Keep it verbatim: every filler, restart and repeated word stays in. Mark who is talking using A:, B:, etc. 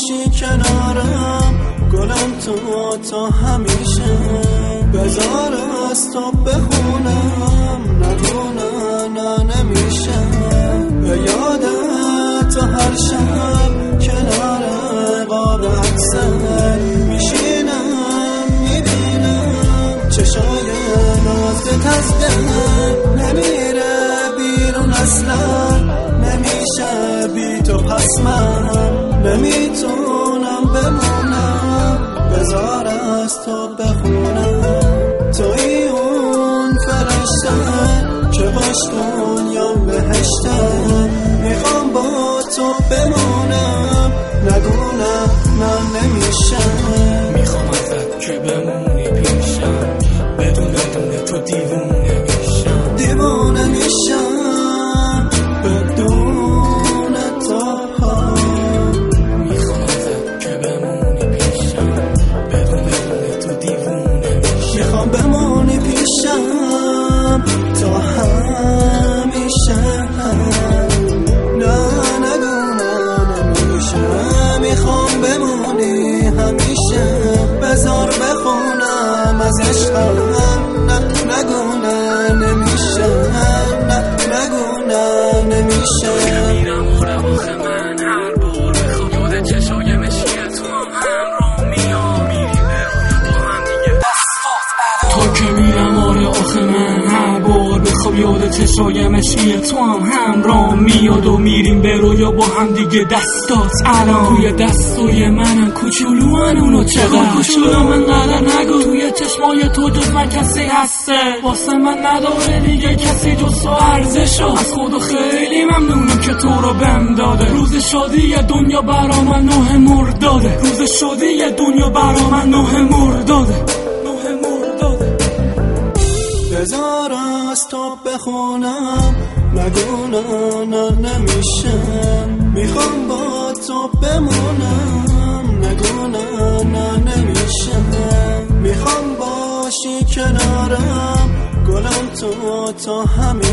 A: باشی کنارم، گلم تو تا همیشه. بذار از تو بخونم، نگونه نه نمیشه. به یادت تو هر شب کنار قاب عکست میشینم، میبینم چشای نازت از دل نمیره بیرون اصلا. نمیشه بی تو پس من نمیتونم بمونم. بذار از تو بخونم، توی اون فرشته که باش دنیام بهشته. میخوام با تو بمونم، نگونه نه نمیشه.
B: میخوام ازت که بمونی پیشم، بدون بدون تو دیوونه میشم.
A: دیوونه میشم بدون تو.
B: میخوام ازت که بمونی پیشم، بدون بدون تو دیوونه میشم.
A: میخوام بمونی پیشم تا همیشه. نه نگونه نمیشه. میخوام بمونی همیشه. بذار بخونم از عشقم، نه نگونه نمیشه. نه نگونه نمیشه.
B: میرم و رواخ من هر بار بخوام یاد چشای مشکی تو هم همراه میام. میریم برای با هم دیگه دستات تو که میرم آره آخه من هر بار بخوام یاد چشای مشکی تو هم همراه میاد. و میریم به رویا با هم دیگه دستات الان توی دستای منم کوچولوان اونو چقدر کوچولو من قدر نگو. توی چشمای تو جز من کسی هسته واسه من نداره دیگه کسی جز تو ارزشو. از خدا خیلی ممنونم که تو رو بهم داده. روز شادی دنیا برا من نه مرداده. روز شادی دنیا برا من نه مرداده.
A: بذار از تو بخونم، نگونه نه نمیشه. میخوام با تو بمونم، نگونه نه نمیشه. میخوام باشی کنارم، گلم تو تا همیشه.